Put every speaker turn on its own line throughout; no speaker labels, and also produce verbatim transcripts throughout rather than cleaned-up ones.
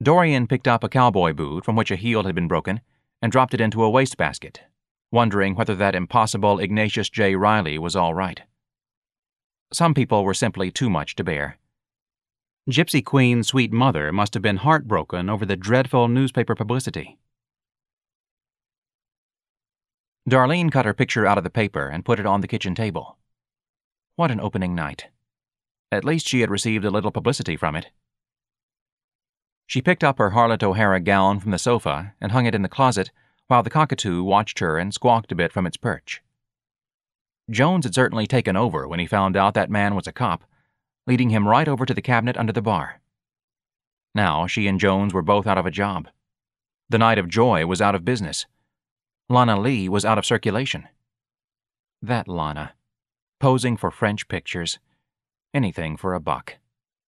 Dorian picked up a cowboy boot from which a heel had been broken and dropped it into a wastebasket, wondering whether that impossible Ignatius J. Riley was all right. Some people were simply too much to bear. Gypsy Queen's sweet mother must have been heartbroken over the dreadful newspaper publicity. Darlene cut her picture out of the paper and put it on the kitchen table. What an opening night. At least she had received a little publicity from it. She picked up her Harlot O'Hara gown from the sofa and hung it in the closet while the cockatoo watched her and squawked a bit from its perch. Jones had certainly taken over when he found out that man was a cop, leading him right over to the cabinet under the bar. Now she and Jones were both out of a job. The Night of Joy was out of business. Lana Lee was out of circulation. That Lana, posing for French pictures. Anything for a buck.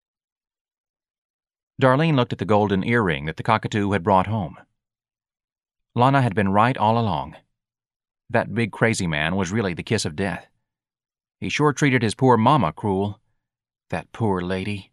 Darlene looked at the golden earring that the cockatoo had brought home. Lana had been right all along. That big crazy man was really the kiss of death. He sure treated his poor mama cruel. That poor lady.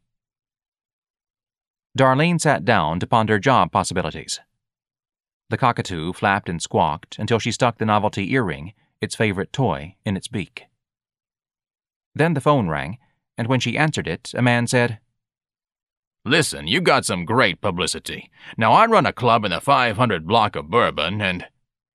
Darlene sat down to ponder job possibilities. The cockatoo flapped and squawked until she stuck the novelty earring, its favorite toy, in its beak. Then the phone rang, and when she answered it, a man said,
"Listen, you got some great publicity. Now I run a club in the five hundred block of Bourbon, and—"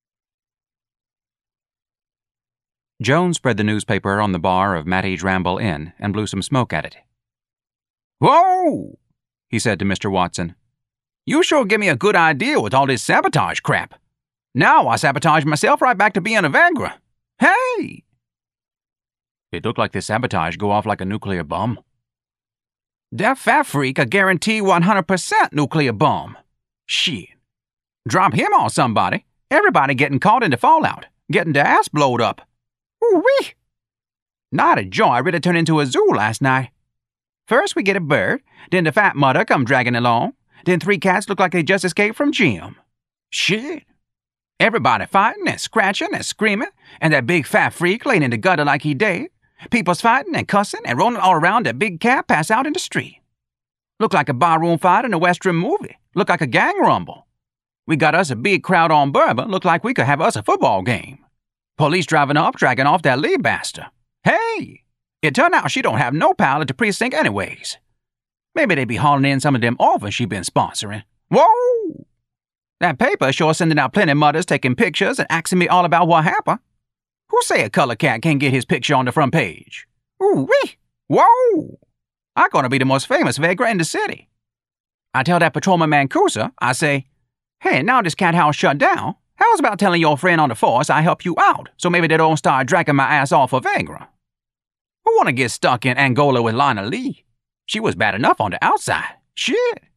Jones spread the newspaper on the bar of Mattie's Ramble Inn and blew some smoke at it.
"Whoa!" he said to Mister Watson. "You sure give me a good idea with all this sabotage crap. Now I sabotage myself right back to being a Viagra. Hey!"
It looked like the sabotage go off like a nuclear bomb.
That fat freak a guarantee one hundred percent nuclear bomb. Shit. Drop him on somebody. Everybody getting caught in the fallout. Getting their ass blowed up. Ooh-wee. Night of Joy really turned into a zoo last night. First we get a bird, then the fat mother come dragging along, then three cats look like they just escaped from gym. Shit. Everybody fighting and scratching and screaming, and that big fat freak laying in the gutter like he dead. People's fighting and cussing and rolling all around that big cat pass out in the street. Look like a barroom fight in a Western movie. Look like a gang rumble. We got us a big crowd on Bourbon. Look like we could have us a football game. Police driving up, dragging off that Lee bastard. Hey! It turned out she don't have no power at the precinct anyways. Maybe they be hauling in some of them orphans she been sponsoring. Whoa! That paper sure sending out plenty mothers taking pictures and asking me all about what happened. Who say a color cat can't get his picture on the front page? Ooh-wee! Whoa! I'm gonna be the most famous Viagra in the city. I tell that patrolman Mancuso, I say, "Hey, now this cat house shut down. How's about telling your friend on the force I help you out, so maybe they don't start dragging my ass off for Viagra? Who wanna get stuck in Angola with Lana Lee? She was bad enough on the outside. Shit.